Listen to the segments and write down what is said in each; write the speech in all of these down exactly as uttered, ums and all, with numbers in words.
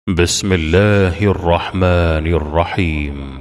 بسم الله الرحمن الرحيم.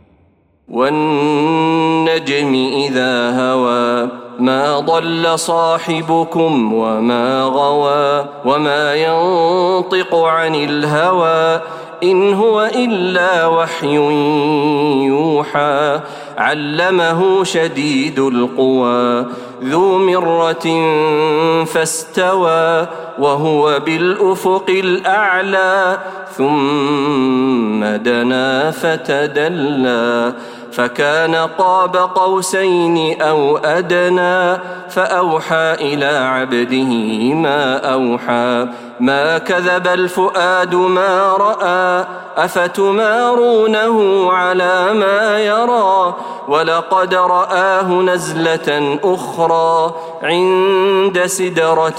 والنجم إذا هوى ما ضل صاحبكم وما غوى وما ينطق عن الهوى إن هو إلا وحي يوحى علمه شديد القوى ذو مرة فاستوى وهو بالأفق الأعلى ثم دنا فتدلى فكان قاب قوسين أو أدنى فأوحى إلى عبده ما أوحى ما كذب الفؤاد ما رأى أفتمارونه على ما يرى ولقد رآه نزلة أخرى عند سدرة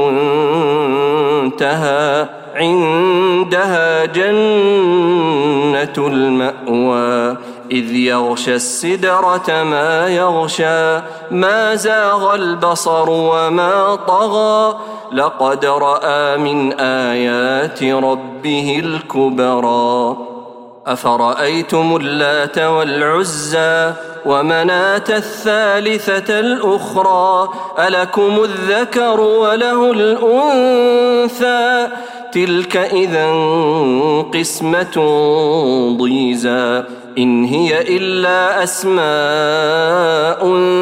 المنتهى عندها جنة المأوى إذ يغشى السدرة ما يغشى ما زاغ البصر وما طغى لقد رأى من آيات ربه الكبرى أفرأيتم اللات والعزى ومناة الثالثة الأخرى ألكم الذكر وله الأنثى تلك إذا قسمة ضيزى إن هي إلا أسماء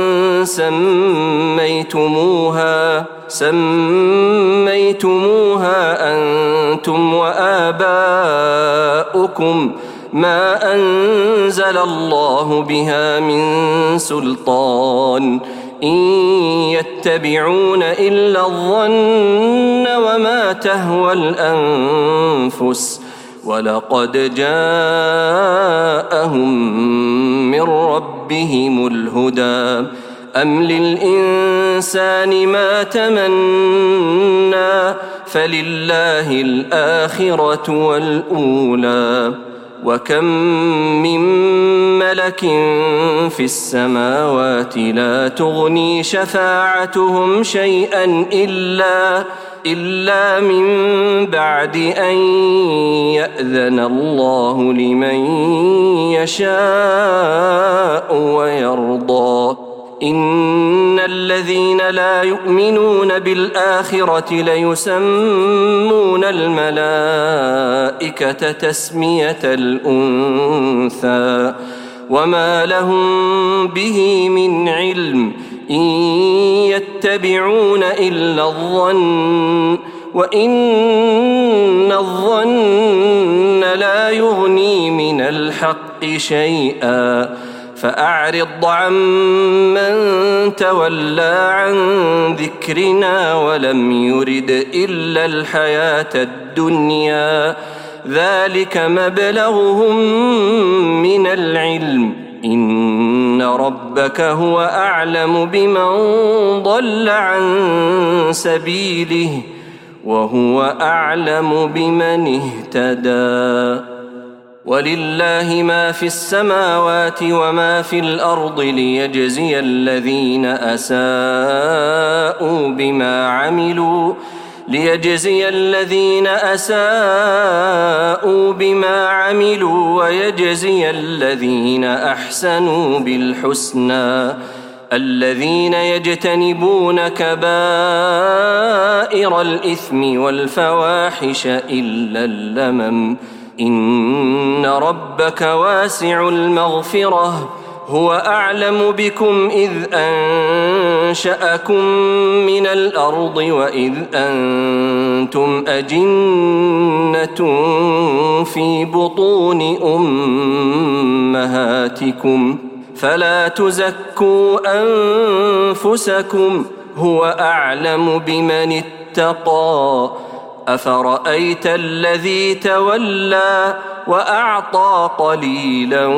سميتموها سميتموها أنتم وآباؤكم ما أنزل الله بها من سلطان إن يتبعون إلا الظن وما تهوى الأنفس ولقد جاءهم من ربهم الهدى أم للإنسان ما تمنى فلله الآخرة والأولى وكم من ملك في السماوات لا تغني شفاعتهم شيئا إلا إلا من بعد أن يأذن الله لمن يشاء ويرضى إن الذين لا يؤمنون بالآخرة ليسمون الملائكة تسمية الأنثى وما لهم به من علم إن يتبعون إلا الظن وإن الظن لا يغني من الحق شيئا فأعرض عمن تولى عن ذكرنا ولم يرد إلا الحياة الدنيا ذلك مبلغهم من العلم إن ربك هو أعلم بمن ضل عن سبيله وهو أعلم بمن اهتدى ولله ما في السماوات وما في الأرض ليجزي الذين أساءوا بما عملوا ليجزي الذين أساءوا بما عملوا ويجزي الذين أحسنوا بالحسنى الذين يجتنبون كبائر الإثم والفواحش إلا اللمم إن ربك واسع المغفرة هو أعلم بكم إذ أنشأكم من الأرض وإذ أنتم أجنة في بطون أمهاتكم فلا تزكوا أنفسكم هو أعلم بمن اتقى أفرأيت الذي تولى وأعطى قليلا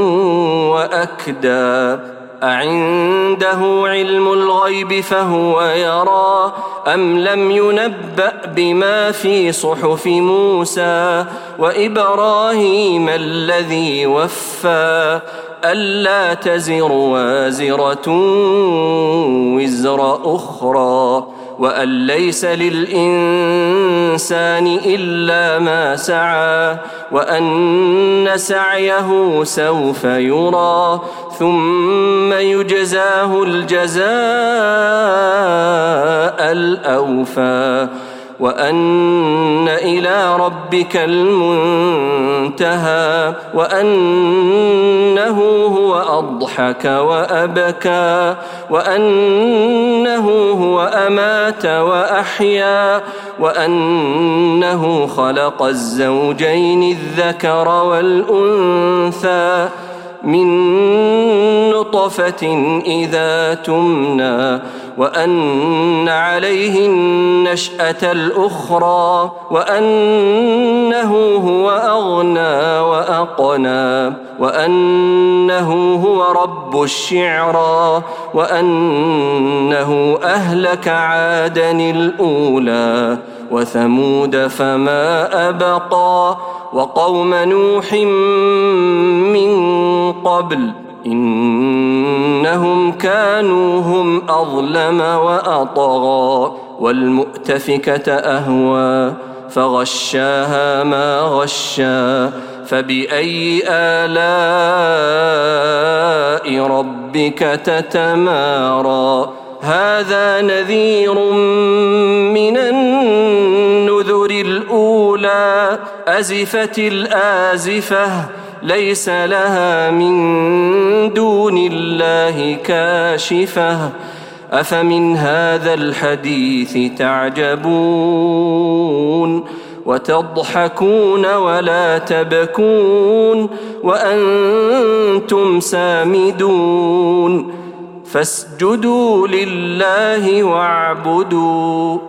وأكدى أعنده علم الغيب فهو يرى أم لم ينبأ بما في صحف موسى وإبراهيم الذي وفى ألا تزر وازرة وزر أخرى وأن ليس للإنسان إلا ما سعى وأن سعيه سوف يرى ثم يجزاه الجزاء الأوفى وأن إلى ربك المنتهى وأنه هو أضحك وأبكى وأنه هو أمات وأحيا وأنه خلق الزوجين الذكر والأنثى من نطفة إذا تمنى وأن عليه النشأة الأخرى وأنه هو أغنى وأقنى وأنه هو رب الشعرى وأنه أهلك عادا الأولى وثمود فما أبقى وقوم نوح من قبل إنهم كانوا هم أظلم وأطغى والمؤتفكة أهوى فغشاها ما غشا فبأي آلاء ربك تتمارى هذا نذير من النذر الأولى أزفت الآزفة ليس لها من دون الله كاشفة أفمن هذا الحديث تعجبون وتضحكون ولا تبكون وأنتم سامدون فاسجدوا لله واعبدوا